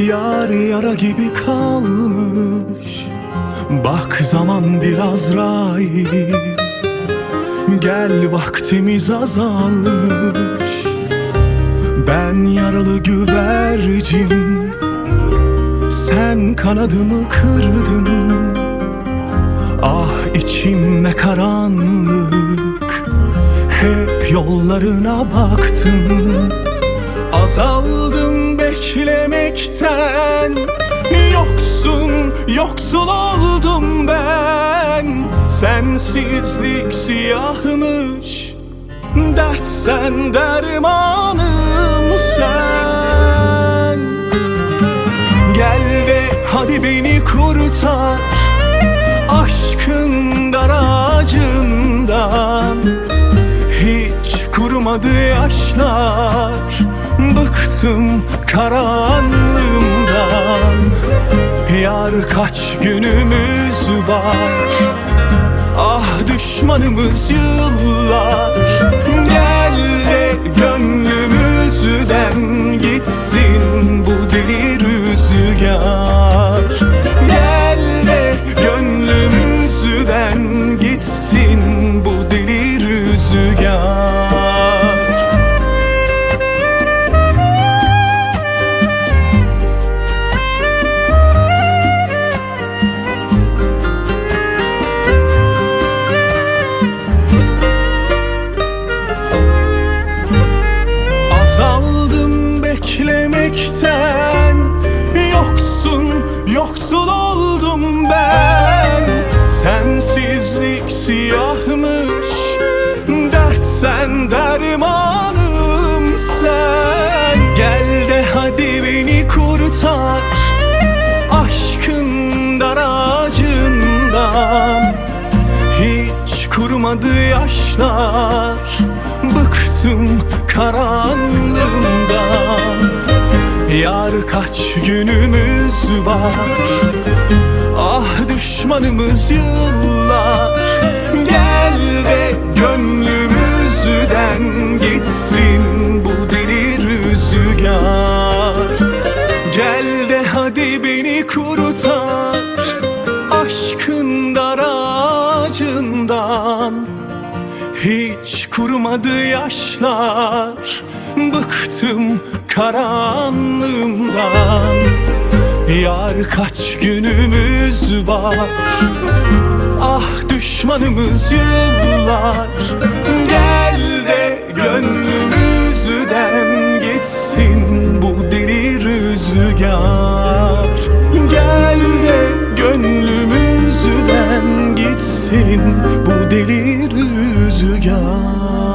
Yar yara gibi kalmış. Bak zaman biraz rahim. Gel vaktimiz azalmış. Ben yaralı güvercin, sen kanadımı kırdın. Ah içim ne karanlık, hep yollarına baktım. Azaldım beklemekten, yoksul oldum ben. Sensizlik siyahmış, dert sen dermanım sen. Gel de hadi beni kurtar aşkın dar ağacından. Hiç kurumadı yaşlar, bıktım karanlığımdan. Yar kaç günümüz var, ah düşmanımız yıllar. Gel de gönlümüzden gitsin bu deli rüzgar. Gel de gönlümüzden gitsin bu deli rüzgar. Azaldım beklemekten, yoksul oldum ben. Sensizlik siyahmış, dert sen dermanım sen. Gel de hadi beni kurtar aşkın dar ağacından. Hiç kurumadı yaşlar, bıktım karanlığımdan. Yar kaç günümüz var, ah düşmanımız yıllar. Gel de gönlümüzden gitsin bu deli rüzgar. Gel de hadi beni kurtar aşkın dar ağacından. Hiç kurumadı yaşlar, bıktım karanlığımdan. Yar kaç günümüz var, ah düşmanımız yıllar. Gel de gönlümüzden gitsin bu deli rüzgar. Gel de gönlümüzden gitsin bu deli rüzgar.